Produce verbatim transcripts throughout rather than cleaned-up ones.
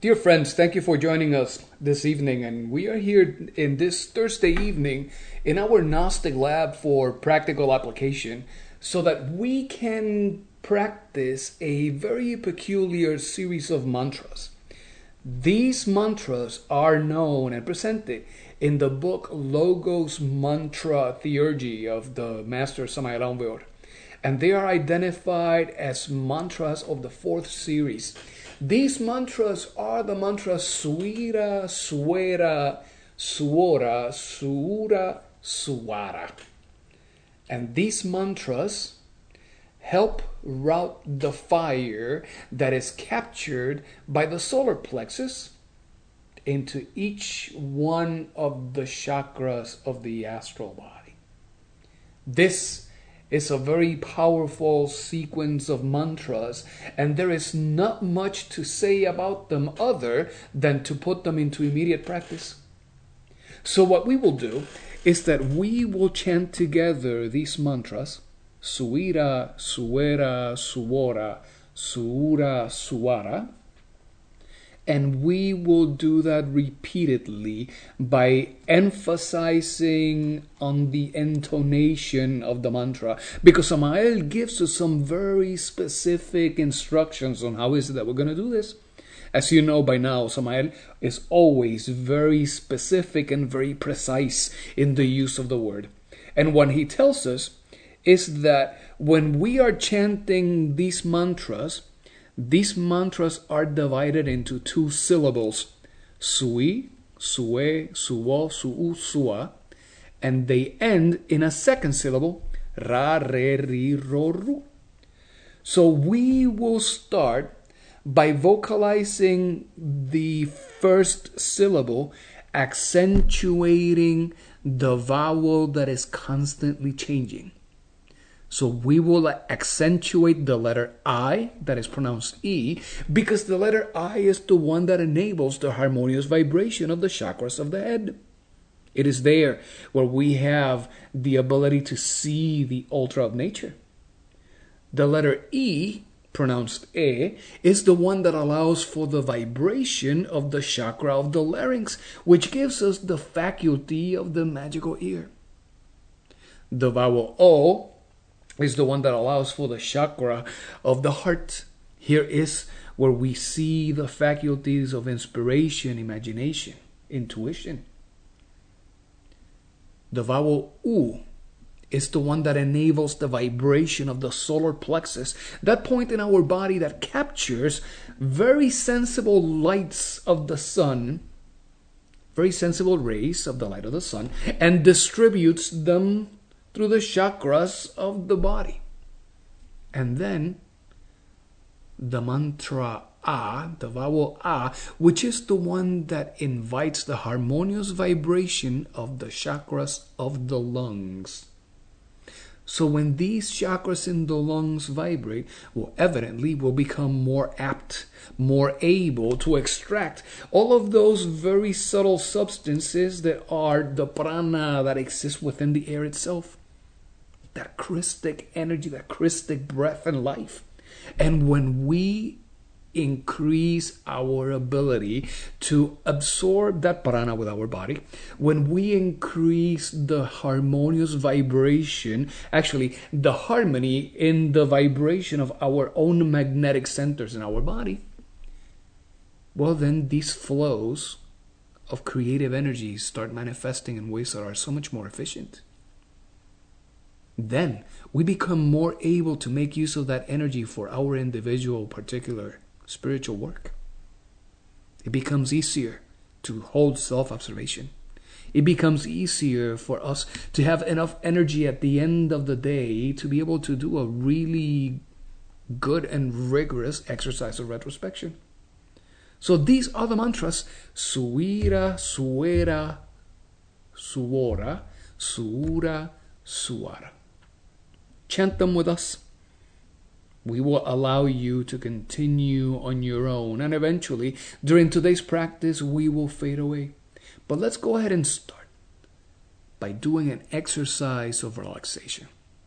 Dear friends, thank you for joining us this evening. And we are here in this Thursday evening in our Gnostic lab for practical application so that we can practice a very peculiar series of mantras. These mantras are known and presented in the book Logos Mantra Theurgy of the Master Samael Aun Weor. And they are identified as mantras of the fourth series. These mantras are the mantras Suira, Suera, Suora, Suura, Suara. And these mantras help route the fire that is captured by the solar plexus into each one of the chakras of the astral body. This is a very powerful sequence of mantras, and there is not much to say about them other than to put them into immediate practice. So what we will do is that we will chant together these mantras, Suira, Suera, Suora, Suura, Suara, and we will do that repeatedly by emphasizing on the intonation of the mantra. Because Samael gives us some very specific instructions on how is it that we're going to do this. As you know by now, Samael is always very specific and very precise in the use of the word. And what he tells us is that when we are chanting these mantras, these mantras are divided into two syllables, sui, sue, suo, suu, sua, and they end in a second syllable, ra, re, ri, ro, ru. So we will start by vocalizing the first syllable, accentuating the vowel that is constantly changing. So we will accentuate the letter I, that is pronounced E, because the letter I is the one that enables the harmonious vibration of the chakras of the head. It is there where we have the ability to see the ultra of nature. The letter E, pronounced E, is the one that allows for the vibration of the chakra of the larynx, which gives us the faculty of the magical ear. The vowel O is the one that allows for the chakra of the heart. Here is where we see the faculties of inspiration, imagination, intuition. The vowel U is the one that enables the vibration of the solar plexus, that point in our body that captures very sensible lights of the sun, very sensible rays of the light of the sun, and distributes them through the chakras of the body. And then the mantra A, the vowel A, which is the one that invites the harmonious vibration of the chakras of the lungs. So when these chakras in the lungs vibrate, well, evidently will become more apt, more able to extract all of those very subtle substances that are the prana that exists within the air itself. That Christic energy, that Christic breath and life. And when we increase our ability to absorb that prana with our body, when we increase the harmonious vibration, actually the harmony in the vibration of our own magnetic centers in our body, well then these flows of creative energies start manifesting in ways that are so much more efficient. Then we become more able to make use of that energy for our individual particular spiritual work. It becomes easier to hold self-observation. It becomes easier for us to have enough energy at the end of the day to be able to do a really good and rigorous exercise of retrospection. So these are the mantras, Suira, Suera, Suora, Suura, Suara. Chant them with us. We will allow you to continue on your own, and eventually, during today's practice, we will fade away. But let's go ahead and start by doing an exercise of relaxation.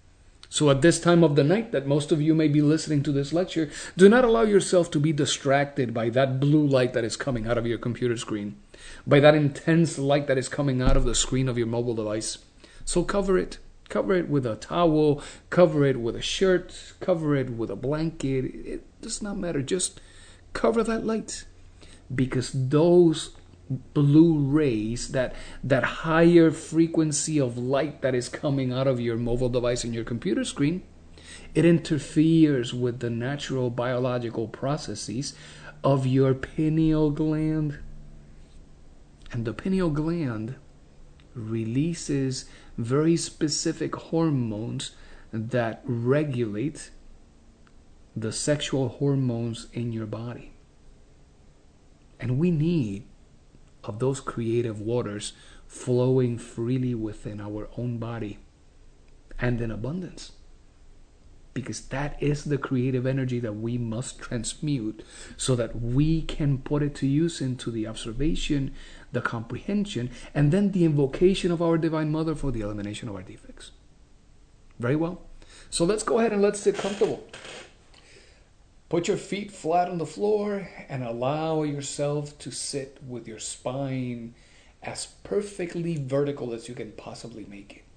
So at this time of the night that most of you may be listening to this lecture, do not allow yourself to be distracted by that blue light that is coming out of your computer screen, by that intense light that is coming out of the screen of your mobile device. So cover it. Cover it with a towel, cover it with a shirt, cover it with a blanket. It does not matter. Just cover that light. Because those blue rays, that that higher frequency of light that is coming out of your mobile device and your computer screen, it interferes with the natural biological processes of your pineal gland. And the pineal gland releases very specific hormones that regulate the sexual hormones in your body. And we need of those creative waters flowing freely within our own body and in abundance. Because that is the creative energy that we must transmute so that we can put it to use into the observation, the comprehension, and then the invocation of our Divine Mother for the elimination of our defects. Very well. So let's go ahead and let's sit comfortable. Put your feet flat on the floor and allow yourself to sit with your spine as perfectly vertical as you can possibly make it.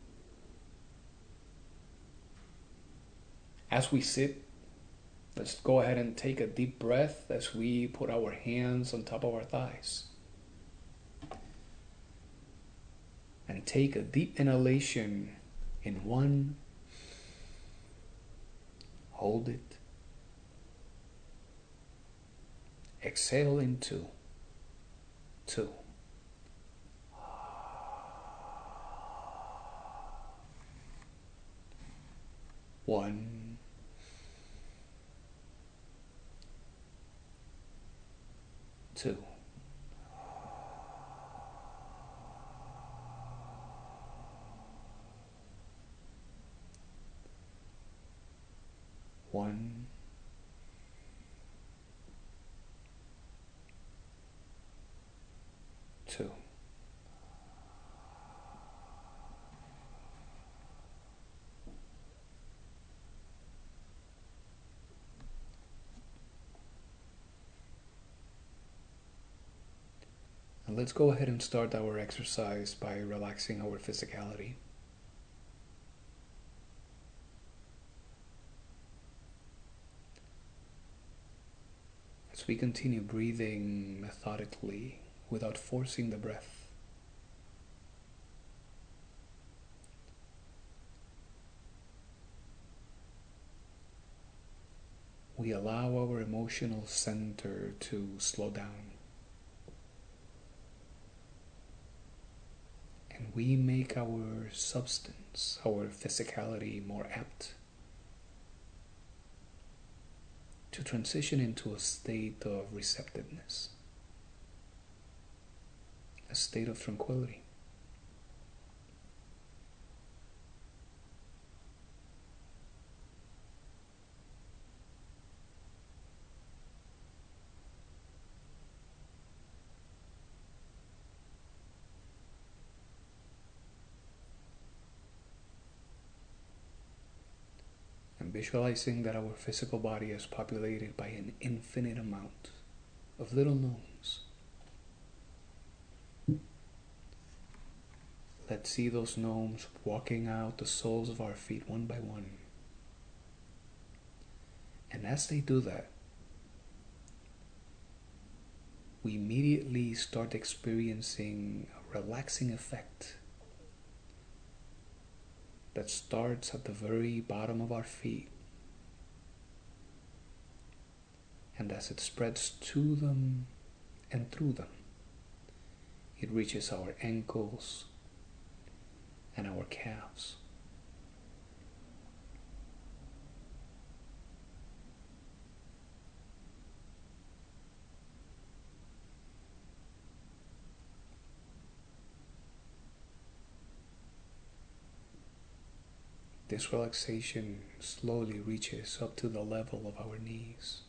As we sit, let's go ahead and take a deep breath as we put our hands on top of our thighs. And take a deep inhalation in one, hold it. Exhale in two, two. One, two. One, two. And let's go ahead and start our exercise by relaxing our physicality. As we continue breathing methodically without forcing the breath. We allow our emotional center to slow down. And we make our substance, our physicality more apt to transition into a state of receptiveness, a state of tranquility. And visualizing that our physical body is populated by an infinite amount of little gnomes. Let's see those gnomes walking out the soles of our feet one by one. And as they do that, we immediately start experiencing a relaxing effect that starts at the very bottom of our feet. And as it spreads to them and through them, it reaches our ankles and our calves. This relaxation slowly reaches up to the level of our knees.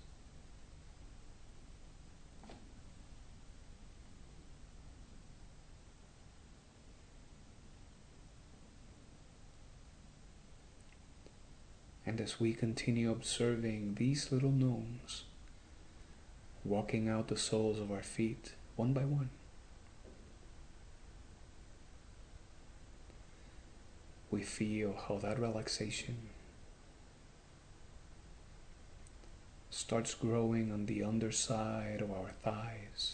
And as we continue observing these little gnomes walking out the soles of our feet one by one, we feel how that relaxation starts growing on the underside of our thighs.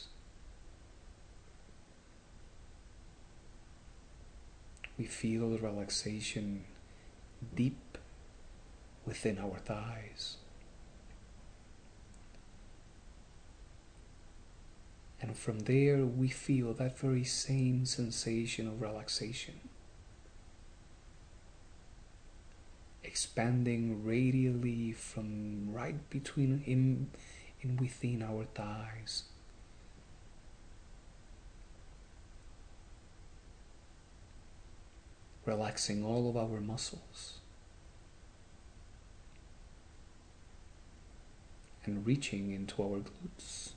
We feel the relaxation deep within our thighs. And from there we feel that very same sensation of relaxation expanding radially from right between in, in within our thighs, relaxing all of our muscles and reaching into our glutes.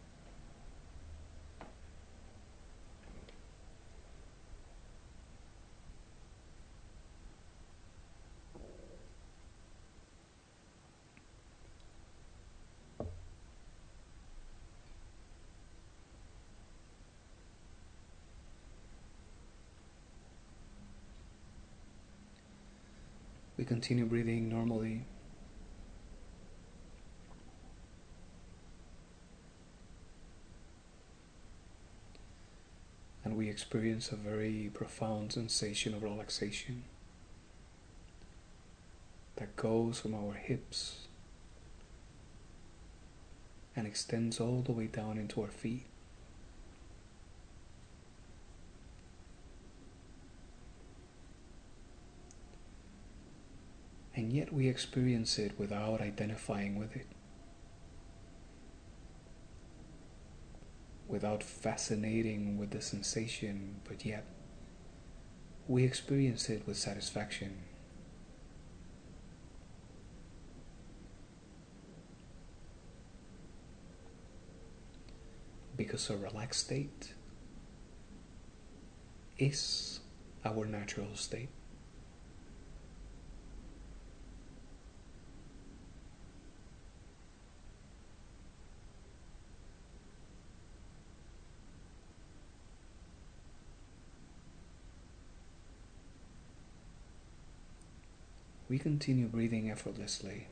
We continue breathing normally. And we experience a very profound sensation of relaxation that goes from our hips and extends all the way down into our feet. And yet we experience it without identifying with it, without fascinating with the sensation, but yet we experience it with satisfaction. Because a relaxed state is our natural state. We continue breathing effortlessly.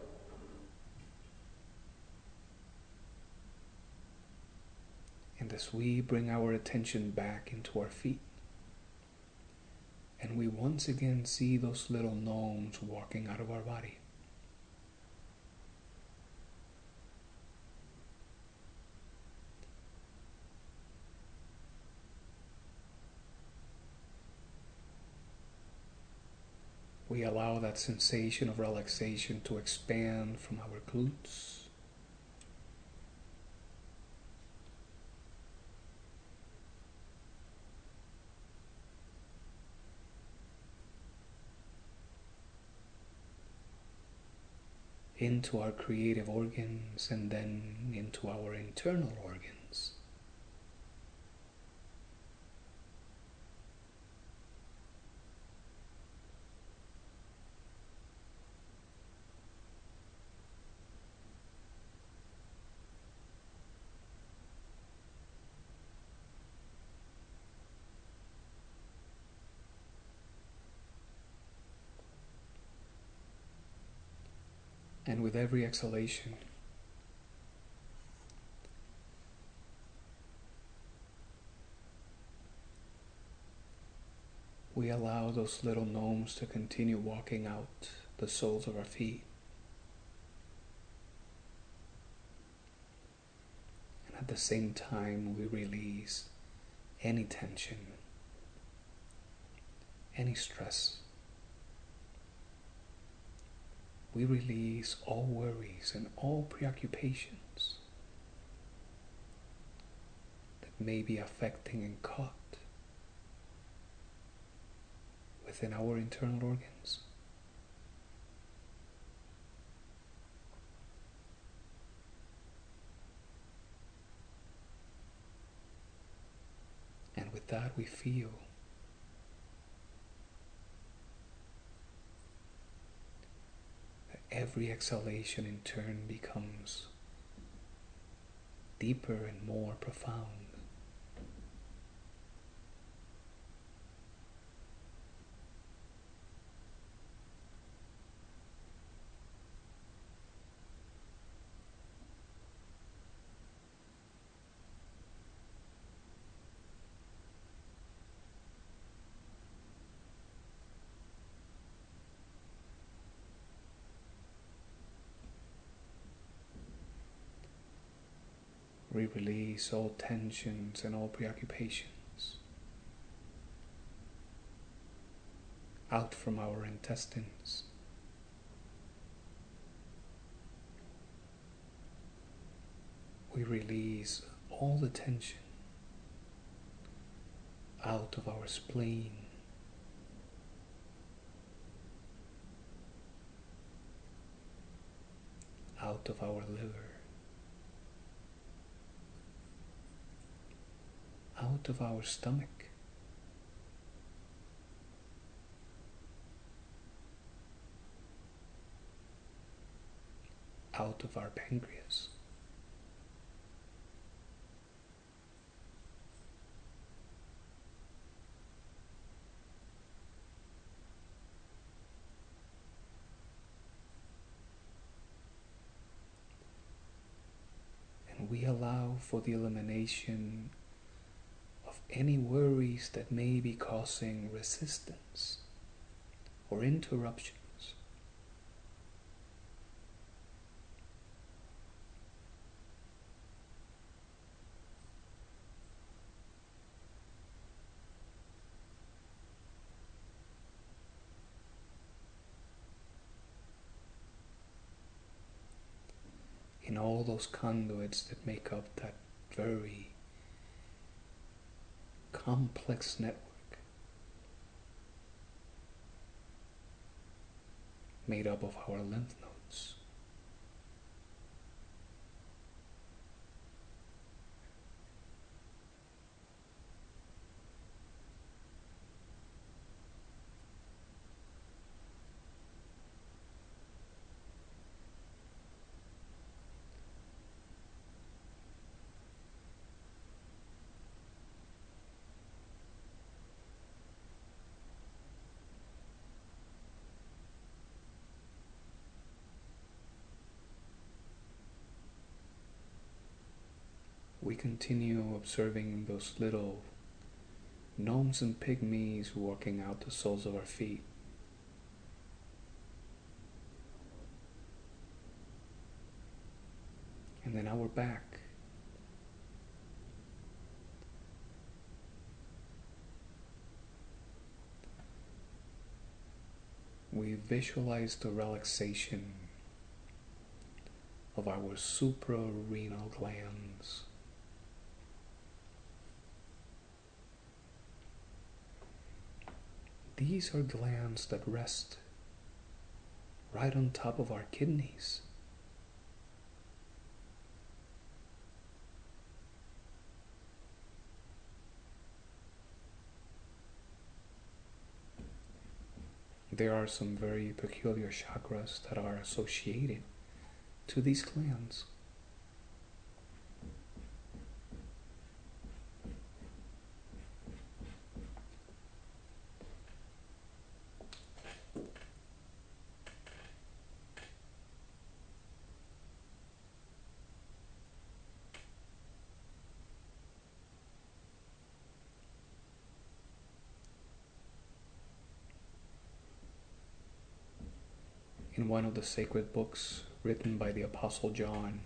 And as we bring our attention back into our feet, and we once again see those little gnomes walking out of our body, we allow that sensation of relaxation to expand from our glutes into our creative organs and then into our internal organs. And with every exhalation, we allow those little gnomes to continue walking out the soles of our feet. And at the same time, we release any tension, any stress. We release all worries and all preoccupations that may be affecting and caught within our internal organs. And with that, we feel every exhalation in turn becomes deeper and more profound. We release all tensions and all preoccupations out from our intestines. We release all the tension out of our spleen, out of our liver, out of our stomach, out of our pancreas, and we allow for the elimination of any worries that may be causing resistance or interruptions. In all those conduits that make up that very complex network made up of our lymph nodes. We continue observing those little gnomes and pygmies walking out the soles of our feet. And then our back. We visualize the relaxation of our suprarenal glands. These are glands that rest right on top of our kidneys. There are some very peculiar chakras that are associated to these glands. In one of the sacred books written by the Apostle John,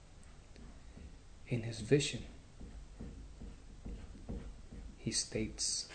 in his vision, he states,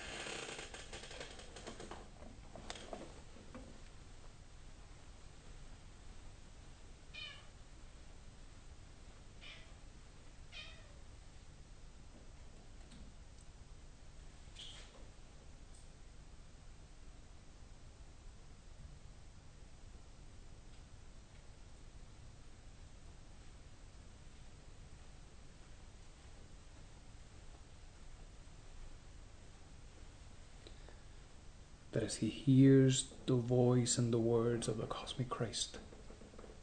that as he hears the voice and the words of the cosmic Christ,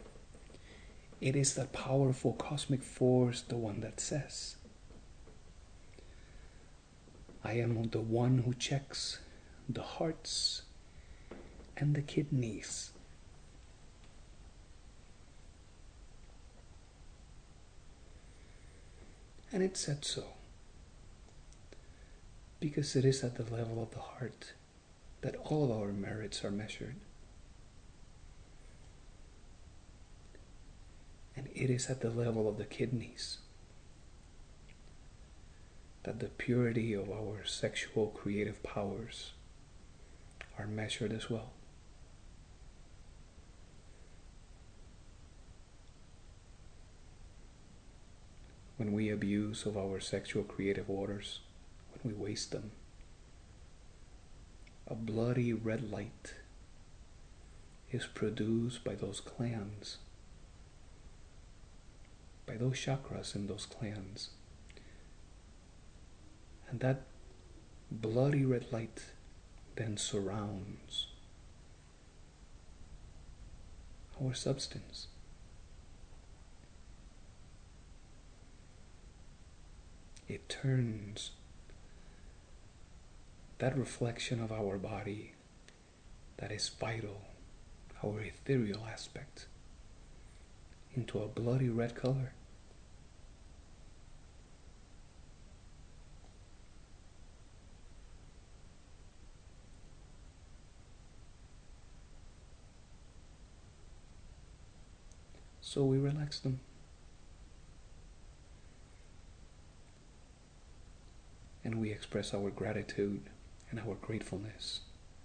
It is that powerful cosmic force, the one that says, I am the one who checks the hearts and the kidneys. And it said so, because it is at the level of the heart that all of our merits are measured. And it is at the level of the kidneys that the purity of our sexual creative powers are measured as well. When we abuse of our sexual creative waters, when we waste them, a bloody red light is produced by those glands, by those chakras in those glands. And that bloody red light then surrounds our substance. It turns that reflection of our body that is vital, our ethereal aspect, into a bloody red color. So we relax them. And we express our gratitude and our gratefulness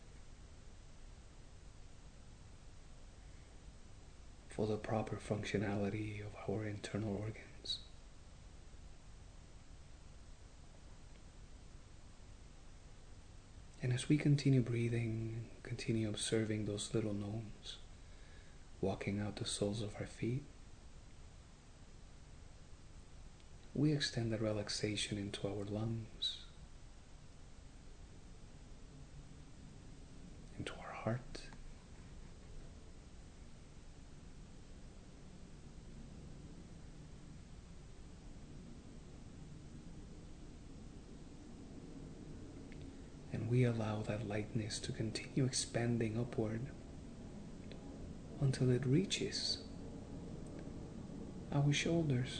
for the proper functionality of our internal organs. And as we continue breathing, continue observing those little gnomes walking out the soles of our feet, we extend that relaxation into our lungs, into our heart, and we allow that lightness to continue expanding upward until it reaches our shoulders.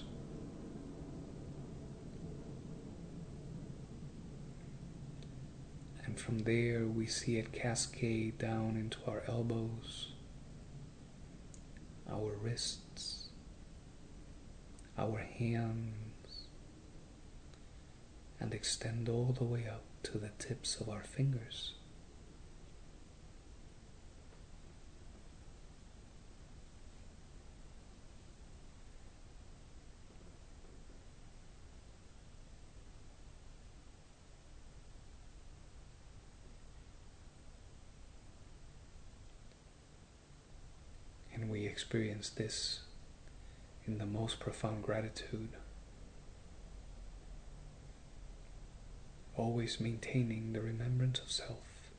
And from there we see it cascade down into our elbows, our wrists, our hands, and extend all the way up to the tips of our fingers. And we experience this in the most profound gratitude, always maintaining the remembrance of self.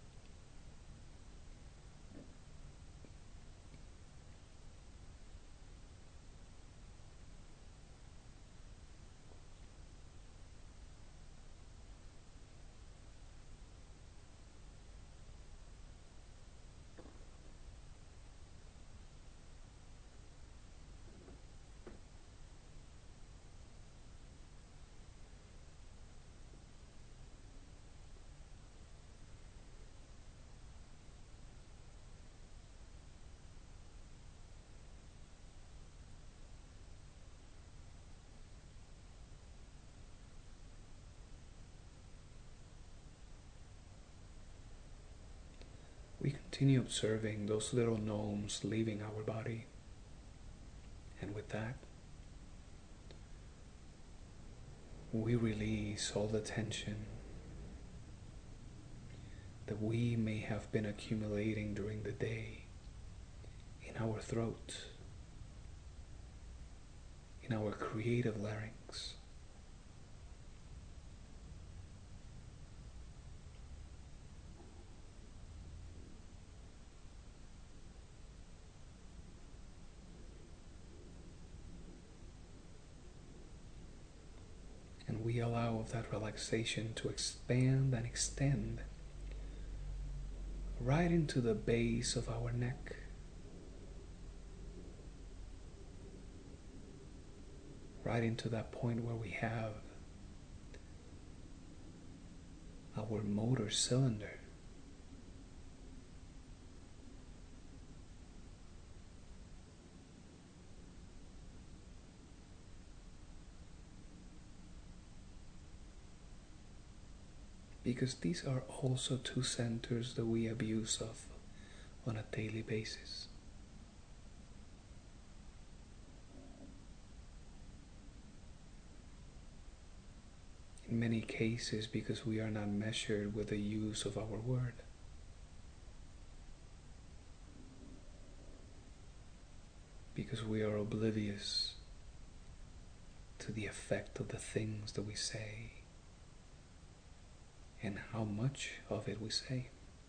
We continue observing those little gnomes leaving our body, and with that, we release all the tension that we may have been accumulating during the day in our throat, in our creative larynx. we allow that relaxation to expand and extend right into the base of our neck. Right into that point where we have our motor cylinder. Because these are also two centers that we abuse of on a daily basis. In many cases, because we are not measured with the use of our word. Because we are oblivious to the effect of the things that we say and how much of it we say.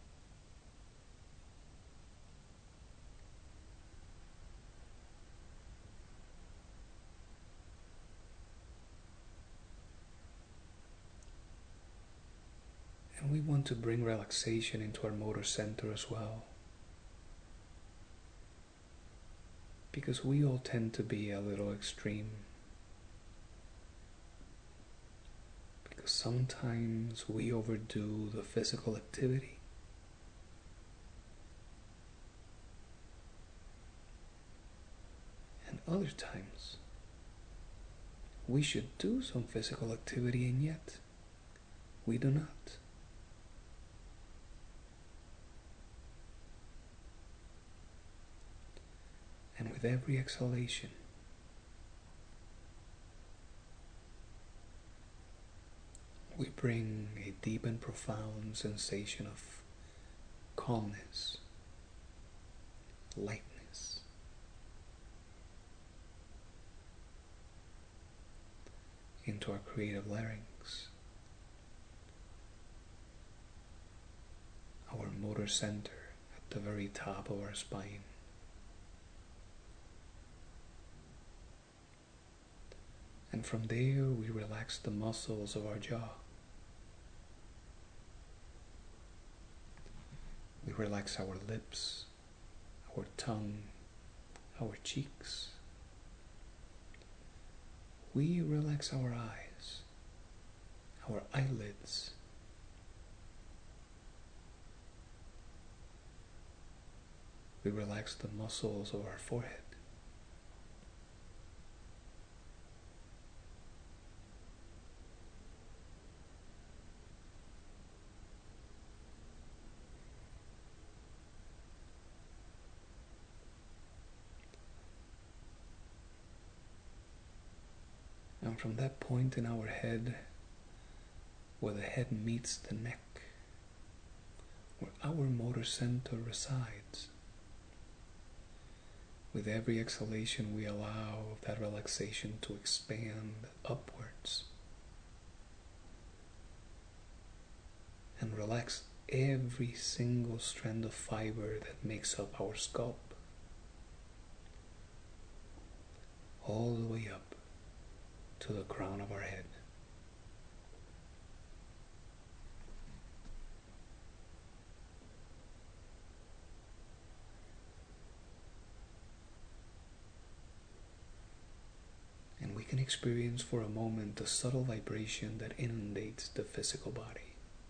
And we want to bring relaxation into our motor center as well. Because we all tend to be a little extreme. Because sometimes we overdo the physical activity. And other times, we should do some physical activity and yet we do not. And with every exhalation, we bring a deep and profound sensation of calmness, lightness, into our creative larynx, our motor center at the very top of our spine. And from there, we relax the muscles of our jaw. We relax our lips, our tongue, our cheeks. We relax our eyes, our eyelids. We relax the muscles of our forehead. And from that point in our head, where the head meets the neck, where our motor center resides, with every exhalation we allow that relaxation to expand upwards and relax every single strand of fiber that makes up our scalp, all the way up to the crown of our head. And we can experience for a moment the subtle vibration that inundates the physical body.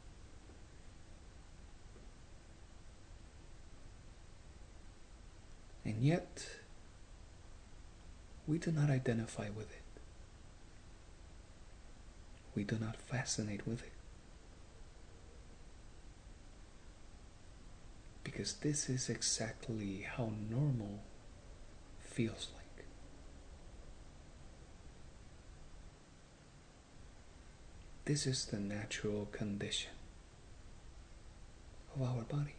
And yet, we do not identify with it. We do not fascinate with it. Because this is exactly how normal feels like. This is the natural condition of our body.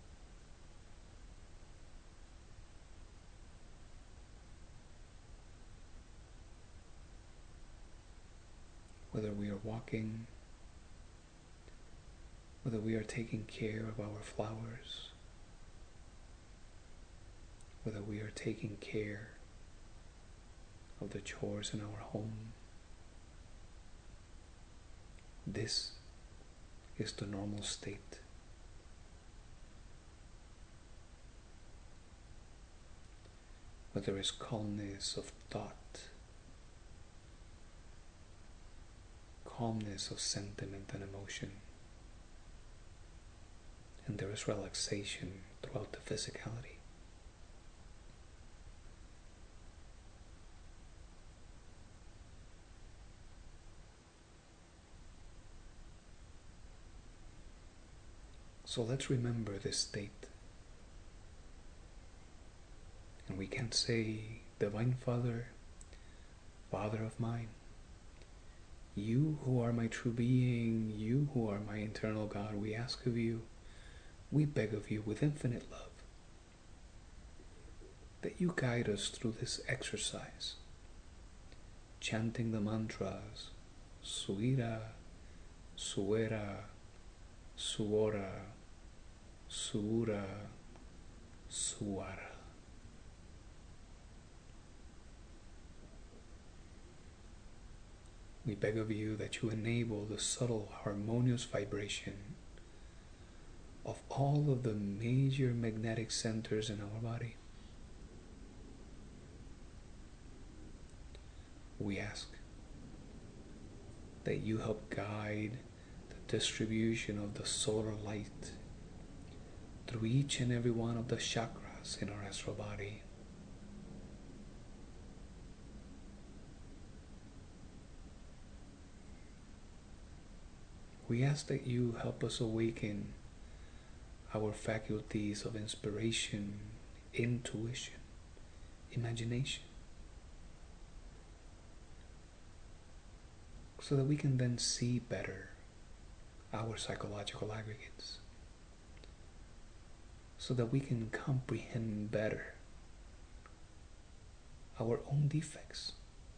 Whether we are walking, whether we are taking care of our flowers, whether we are taking care of the chores in our home, This is the normal state. Where there is calmness of thought, calmness of sentiment and emotion, and there is relaxation throughout the physicality. So let's remember this state. And we can say, Divine Father, Father of mine, you who are my true being, you who are my eternal God, we ask of you, we beg of you with infinite love, that you guide us through this exercise, chanting the mantras, Suira, Suera, Suora, Suura, Suara. We beg of you that you enable the subtle harmonious vibration of all of the major magnetic centers in our body. We ask that you help guide the distribution of the solar light through each and every one of the chakras in our astral body. We ask that you help us awaken our faculties of inspiration, intuition, imagination, so that we can then see better our psychological aggregates, so that we can comprehend better our own defects,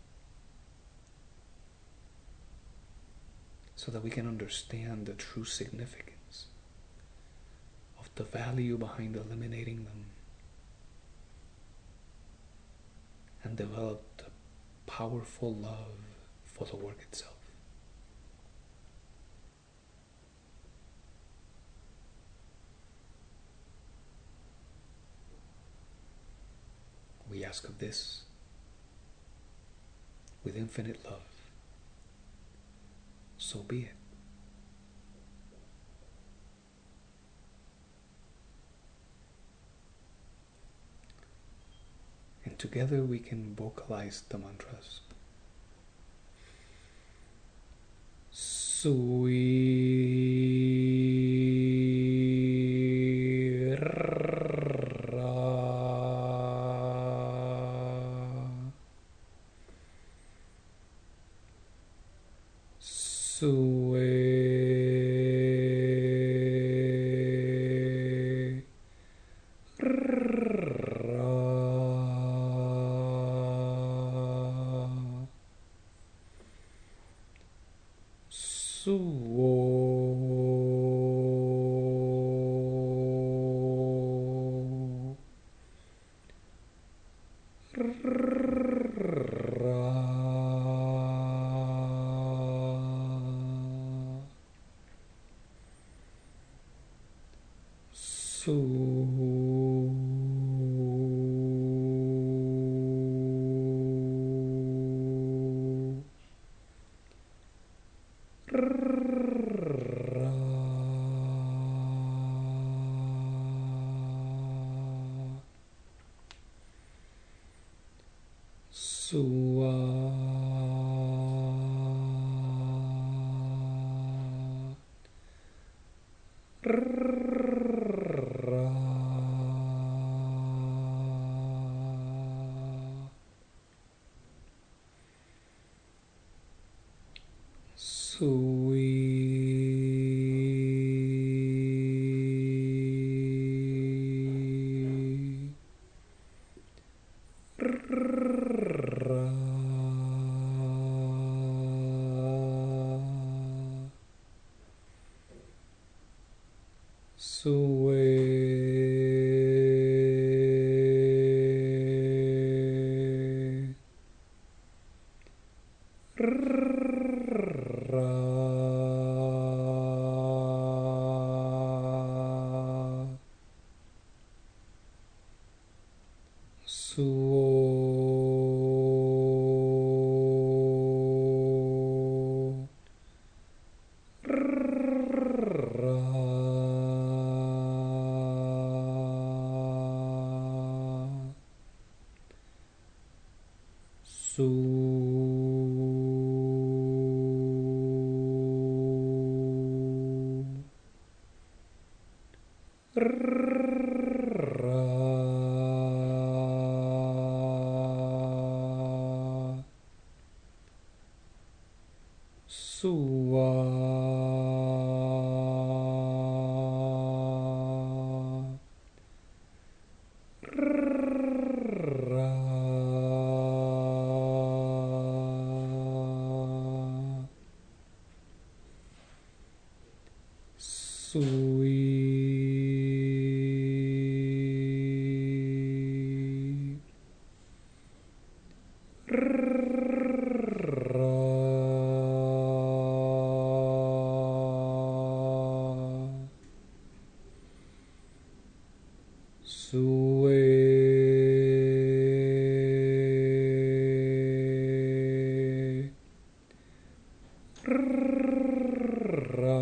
so that we can understand the true significance of the value behind eliminating them, and develop the powerful love for the work itself. We ask of this with infinite love. So be it. And together we can vocalize the mantras. Ra Suwa. Ra. Sui. Ra. Sue. Ra.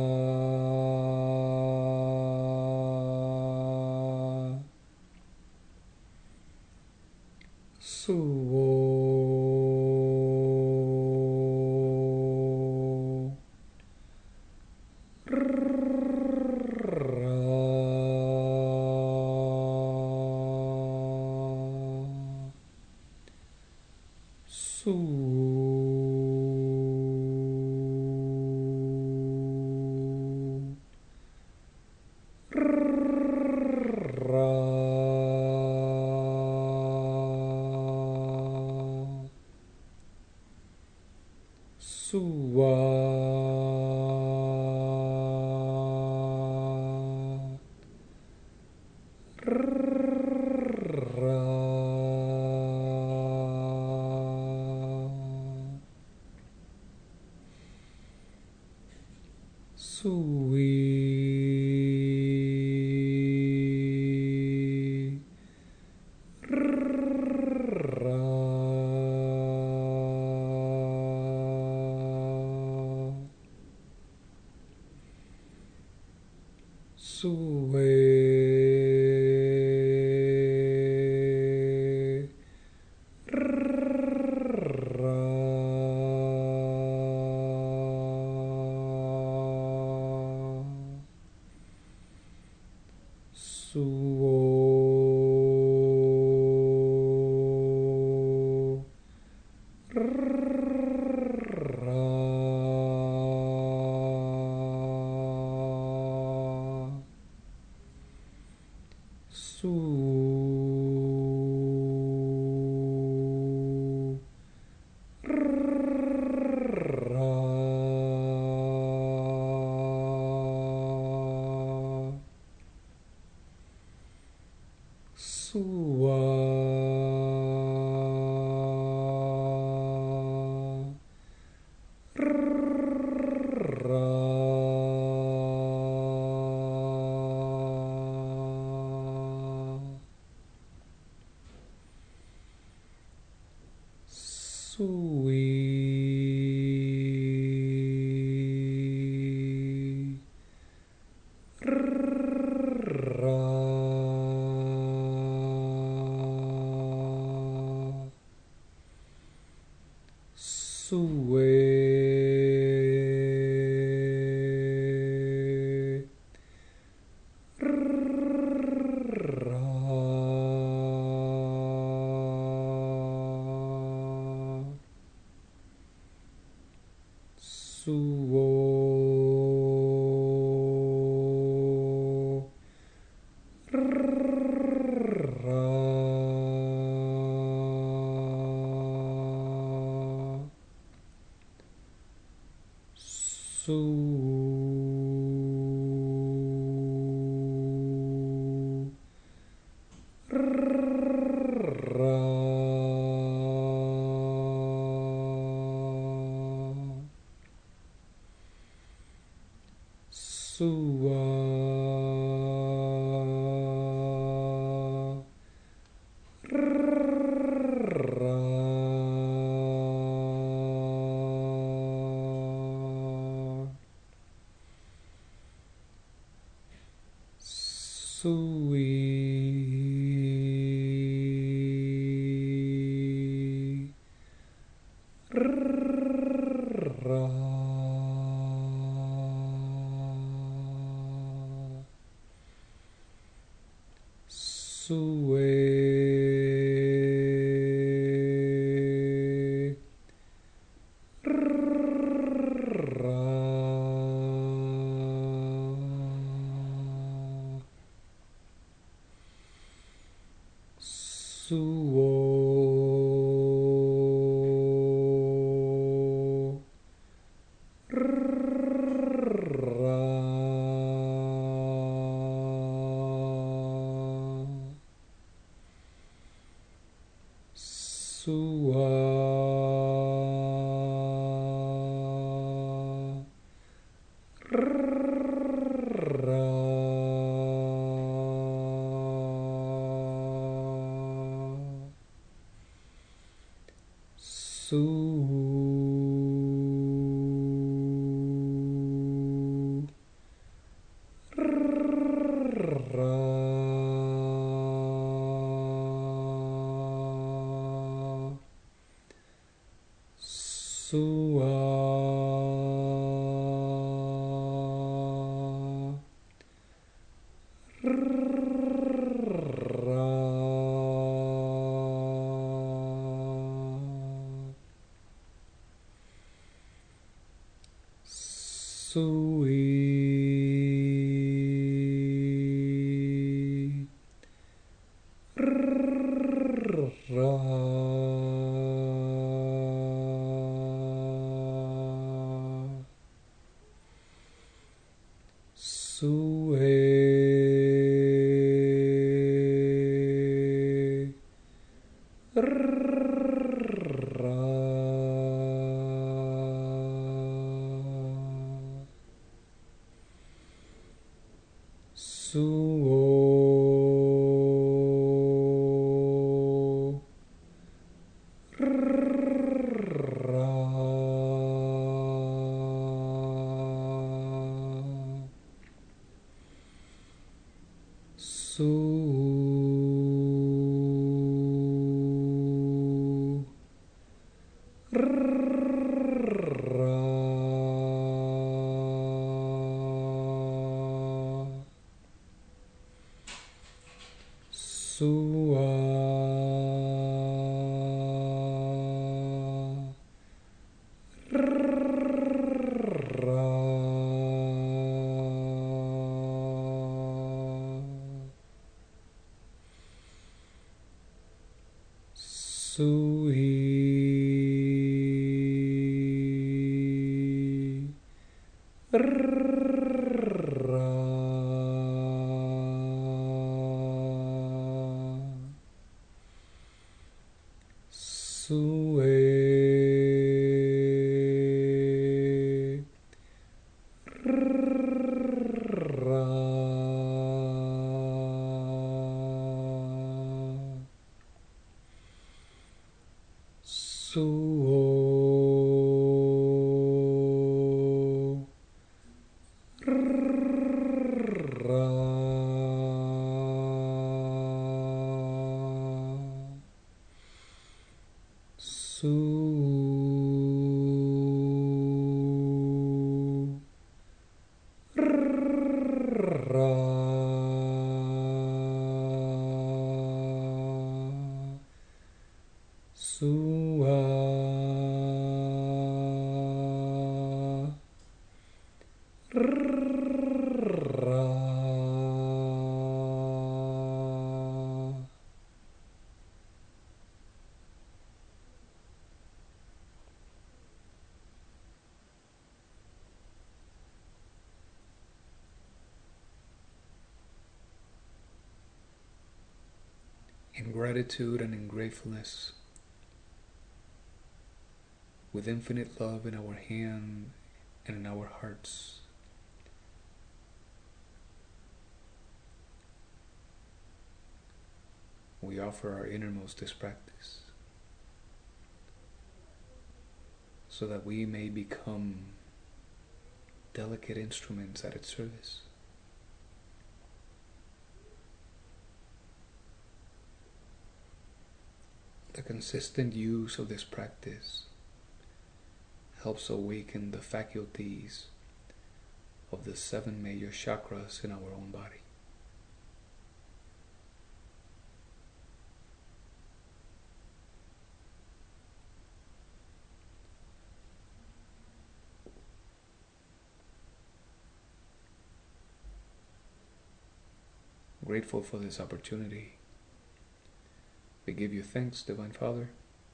Suwo. Ra. Su. Ra. Suwa. Ra. Sui. Ra. Sue. Ra. Suwo. Ra. Su. Ra. Suwa. Ra. Sui. Ra. Sue. Ra. Suwo. Ra. Su. Ra. Suwa. Ra. Sui. Ra. Sue. In gratitude and in gratefulness, with infinite love in our hand and in our hearts, we offer our innermost this practice so that we may become delicate instruments at its service. The consistent use of this practice helps awaken the faculties of the seven major chakras in our own body. Grateful for this opportunity, we give you thanks, Divine Father,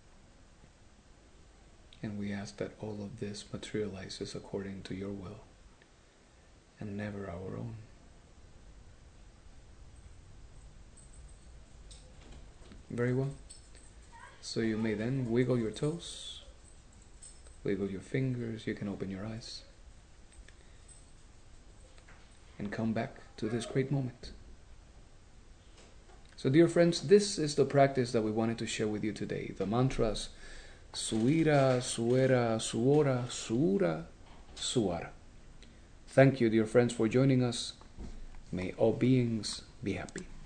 and we ask that all of this materializes according to your will and never our own. Very well. So you may then wiggle your toes, wiggle your fingers, you can open your eyes, and come back to this great moment. So dear friends, this is the practice that we wanted to share with you today. The mantras Suira, Suera, Suora, Suura, Suara. Thank you, dear friends, for joining us. May all beings be happy.